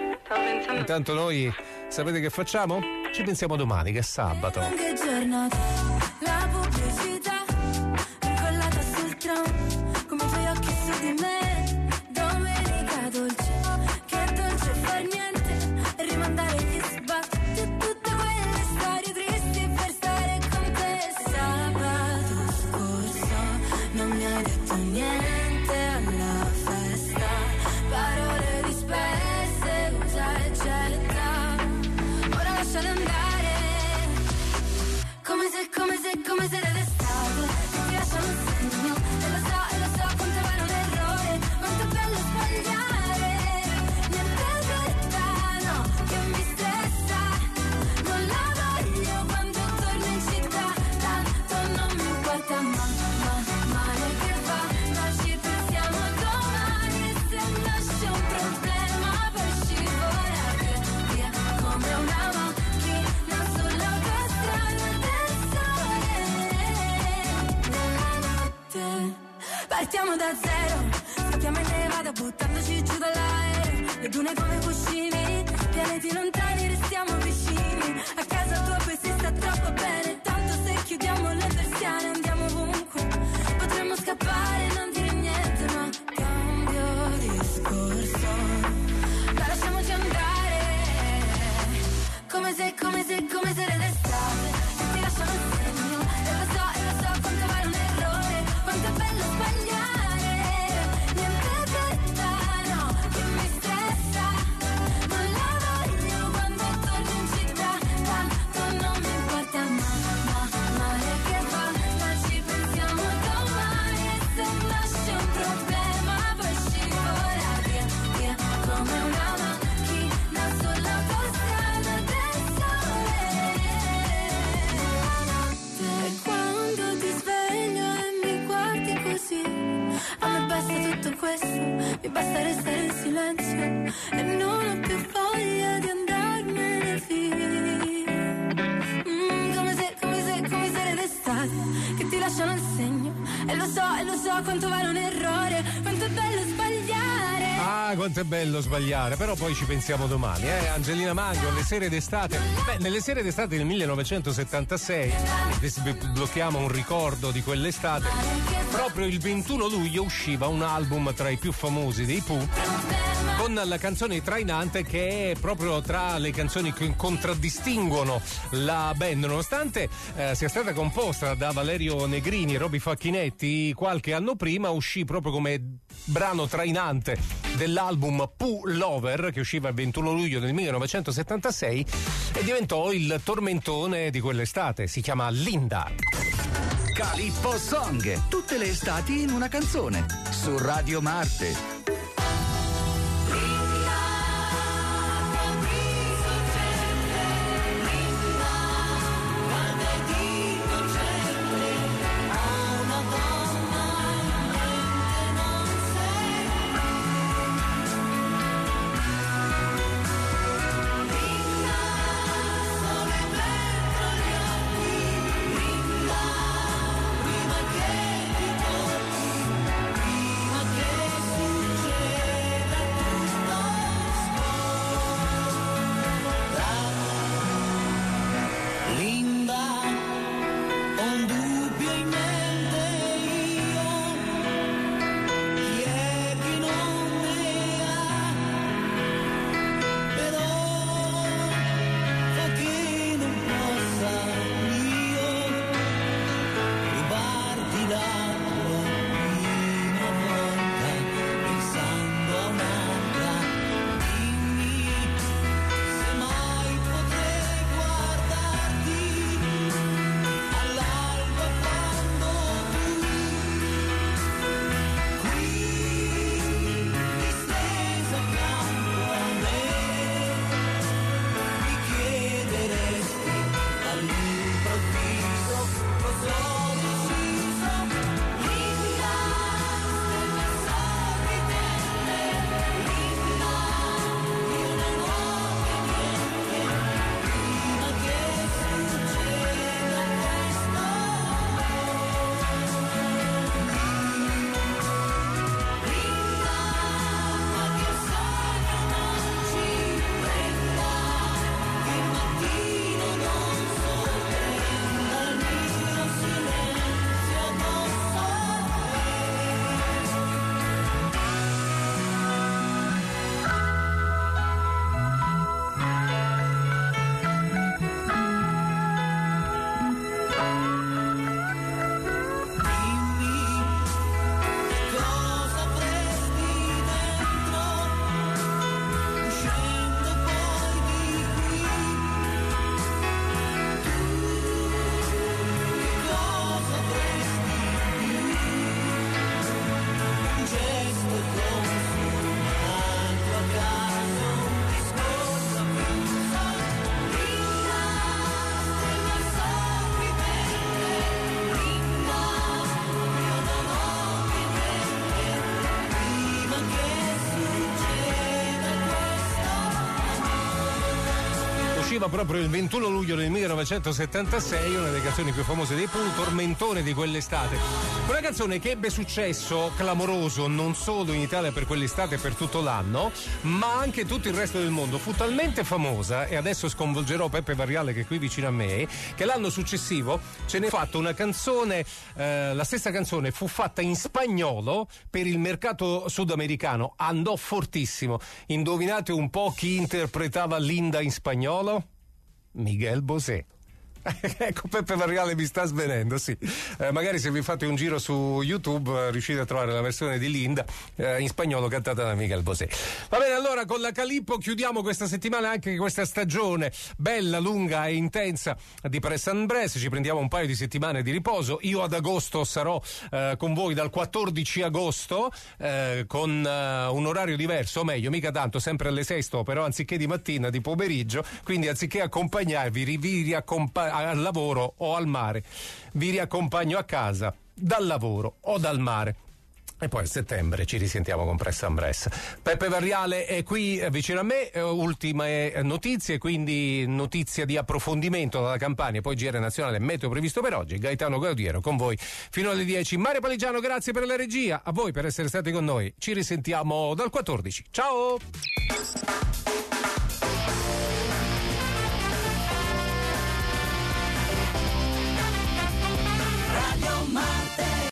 eh? Intanto noi sapete che facciamo? Ci pensiamo domani che è sabato.
Che giornata, la pubblicità incollata sul tram, come i tuoi occhi su di me, domenica dolce, che dolce far niente e rimandare gli sbatti e tutte quelle storie tristi per stare con te. Sabato scorso non mi hai detto niente alla festa, parole disperse, usa e getta, ora lasciale andare, come se, come se, come se era d'estate, ti lasciano un segno, e lo so, e lo so quanto vale un errore, quanto è bello sbagliare, niente fretta, no, che mi stressa, non la voglio quando torno in città, tanto non mi importa, ma, ma, male che va, ma ci pensiamo domani, e se nasce un problema poi scivolare via, come una macchina sull'autostrada del sole, nella notte, partiamo da zero, scappiamo in nevada buttandoci giù dall'aereo, le dune come cuscini, pianeti lontani restiamo vicini, a casa tua poi si sta troppo bene, tanto se chiudiamo le persiane andiamo ovunque, potremmo scappare e non dire niente, ma cambio discorso, ma lasciamoci andare,
come se, come se, come se le d'estate che ti lasciano il segno. E lo so, e lo so quanto vale un errore, quanto è bello sbagliare. Niente fretta, no, che mi stressa, ma la voglio quando torno in città. Tanto non mi importa, ma, ma, mare che va, ma ci pensiamo domani. E se nasce un problema poi scivola via, via, come una macchina sull'autostrada del sole. E quando ti sveglio e mi guardi così, a me basta tutto questo, mi basta restare in silenzio e non ho più voglia di andarmene via. Mm, come se, come se, come se le d'estate che ti lasciano il segno. E lo so, e lo so quanto vale un errore, quanto è bello sbagliare.
Ah, quanto è bello sbagliare, però poi ci pensiamo domani, eh? Angelina Mango, le sere d'estate. Beh, nelle sere d'estate del millenovecentosettantasei, sblocchiamo un ricordo di quell'estate, proprio il ventuno luglio usciva un album tra i più famosi dei Pooh, con la canzone trainante che è proprio tra le canzoni che contraddistinguono la band, nonostante eh, sia stata composta da Valerio Negrini e Roby Facchinetti qualche anno prima, uscì proprio come brano trainante dell'album Pooh Lover, che usciva il ventuno luglio del millenovecentosettantasei e diventò il tormentone di quell'estate. Si chiama Linda.
Calippo Song, tutte le estati in una canzone, su Radio Marte.
Proprio il ventuno luglio del millenovecentosettantasei, una delle canzoni più famose dei Pooh, tormentone di quell'estate. Una canzone che ebbe successo clamoroso non solo in Italia per quell'estate e per tutto l'anno, ma anche tutto il resto del mondo. Fu talmente famosa, e adesso sconvolgerò Peppe Varriale che è qui vicino a me, che l'anno successivo ce ne ha fatto una canzone, eh, la stessa canzone fu fatta in spagnolo per il mercato sudamericano, andò fortissimo. Indovinate un po' chi interpretava Linda in spagnolo? Miguel Bosé. Ecco, Peppe Varriale mi sta svenendo, sì. Eh, magari se vi fate un giro su YouTube eh, riuscite a trovare la versione di Linda eh, in spagnolo cantata da Miguel Bosé. Va bene, allora con la Calippo chiudiamo questa settimana, anche questa stagione bella, lunga e intensa di Press and Press. Ci prendiamo un paio di settimane di riposo. Io ad agosto sarò eh, con voi dal quattordici agosto eh, con eh, un orario diverso, o meglio, mica tanto, sempre alle sei sto, però anziché di mattina, di pomeriggio, quindi anziché accompagnarvi, vi, vi riaccompagno al lavoro o al mare, vi riaccompagno a casa dal lavoro o dal mare. E poi a settembre ci risentiamo con Press and Press. Peppe Varriale è qui vicino a me, ultime notizie, quindi notizia di approfondimento dalla Campania, poi G R nazionale, meteo previsto per oggi. Gaetano Gaudiero con voi fino alle dieci. Mario Paligiano, grazie per la regia, a voi per essere stati con noi. Ci risentiamo dal quattordici. Ciao!